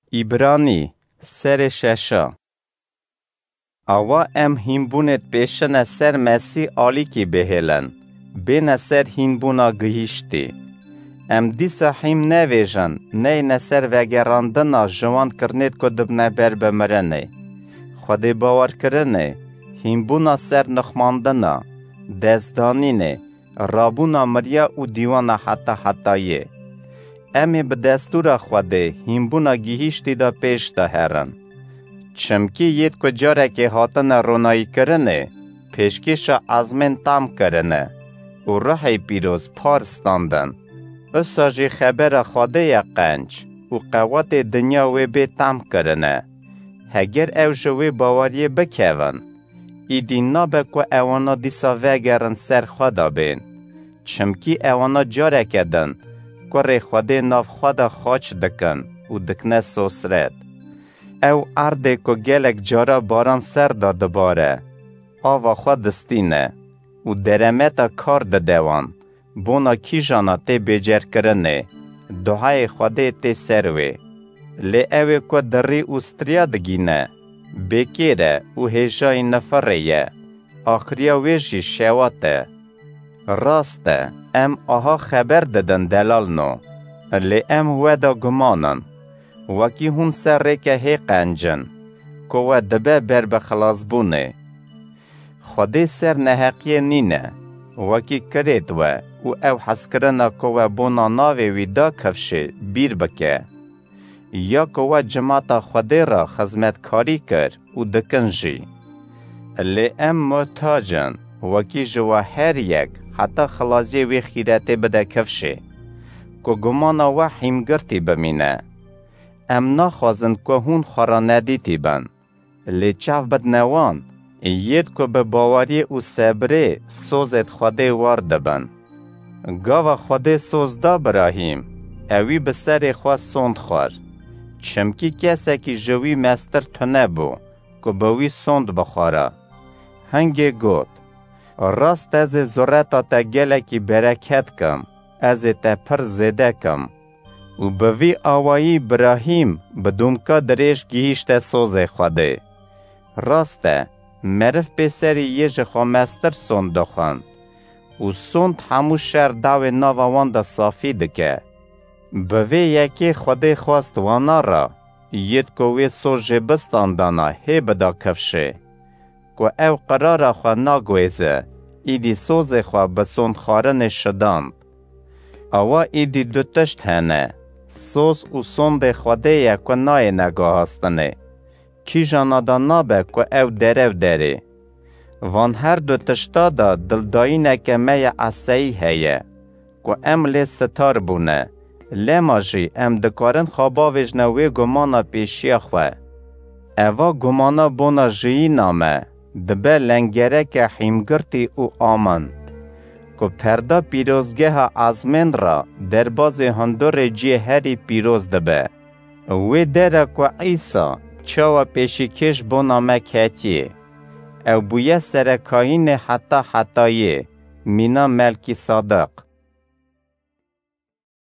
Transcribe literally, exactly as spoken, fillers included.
ایبرانی سر ششا. آوا ام هینبونت پیشن سر مسی آلی کی بهلن، بین سر هینبونا گهیشتی. ام دیسا هیم نویجن، نی نسر وگراندنا جوان کرنید کدب نبر بمرنه. خودی باور کرنه، هینبونا سر نخماندنا، دزدانینه، رابونا مریا و دیوانا حتا حتایه. امی به دستور خوده هینبونا گیهیشتی دا پیش دا هرن. چمکی ید کجاره که هاتن رونایی کرنه، پیشکش عزمین تام کرنه، و راه پیروز پارستاندن. اساجی خبر خوده یا قنج، و قوات دنیا وی بی تام کرنه. هگر او جوی باوریه بکیون، ایدی نابه که اوانا دیسا وگرن سر خدا بین. چمکی اوانا جاره کدن، که خوده ناف خدا خاچ دکن و دکنه سوسرد. او ارده که گلک جارا باران سر داده باره، آوا خود دستینه و درمتا کار ددوان، بونا کی جانا تی بیجر کرنه، دعای خوده تی سروی. لی اوی که دری استریا دگینه، بکیره و هیجای نفره، آخریا ویجی شواته. راسته، ام آها خبر ددن دلال نو، لی ام ودا گمانن، وکی هم سر ریکه هی قنجن، که و دبه بر بخلاص بونه. خودی سر نحقیه نینه، وکی کرید و او او حسکرنا که و بونا ناوی ویدا کفشه بیر بکه. یا که و جماعت خودی را خزمتکاری کر و دکنجی. لی ام محتاجن، وکی جوا هر یک حتی خلاصی وی خیراتی بده کفشه، که گمانا و حیمگرتی بمینه. ام نخوازن که هون خورا ندیتی بن، لی چاف بد نوان، ید که به باوری و صبره سوزت خوده وارده بن. گاوا خوده سوزده براهیم، اوی به سر خواه سوند خور. چمکی کسی که جوی مستر تنه بو، که بوی سوند بخوره. هنگی گود، راست از زورتا تا گلکی برکت کم، از تا پر زده کم. و بوی آوایی براهیم بدونکا دریش گیشت سوز خوده. راسته، مرف بسری یه خوا مستر سوند دخوند. و سوند همو شر داو ناوان دا صافی دکه. بوی یکی خوده خواست وانا را، ید کوی سوژ بستاندانا هی بدا کفشه. که او قرار خوا ناگویزه، ایدی سوز خوا بسوند خارن شداند. اوا ایدی دو تشت هنه، سوز و سوند خوده یک که نای نگاه هستنه. کی جانا دا نابه که او درو داره. وان هر دو تشتا دا دلدایی نکه می عصایی هیه. که ام لی ستار بونه. لی ماجی ام دکارن خواباویج نوی گمانا پیشی خواه. اوا گمانا بونا جیی نامه. دبه لنگره که حیمگرتی او آمن. که پردا پیروزگه ها عزمین را در باز هندور جی هری پیروز دبه. وی دره که عیسا چاوا پیشیکش بونا مکتیه. او بویه سرکاین حتا حتایه. مینا ملکی صادق.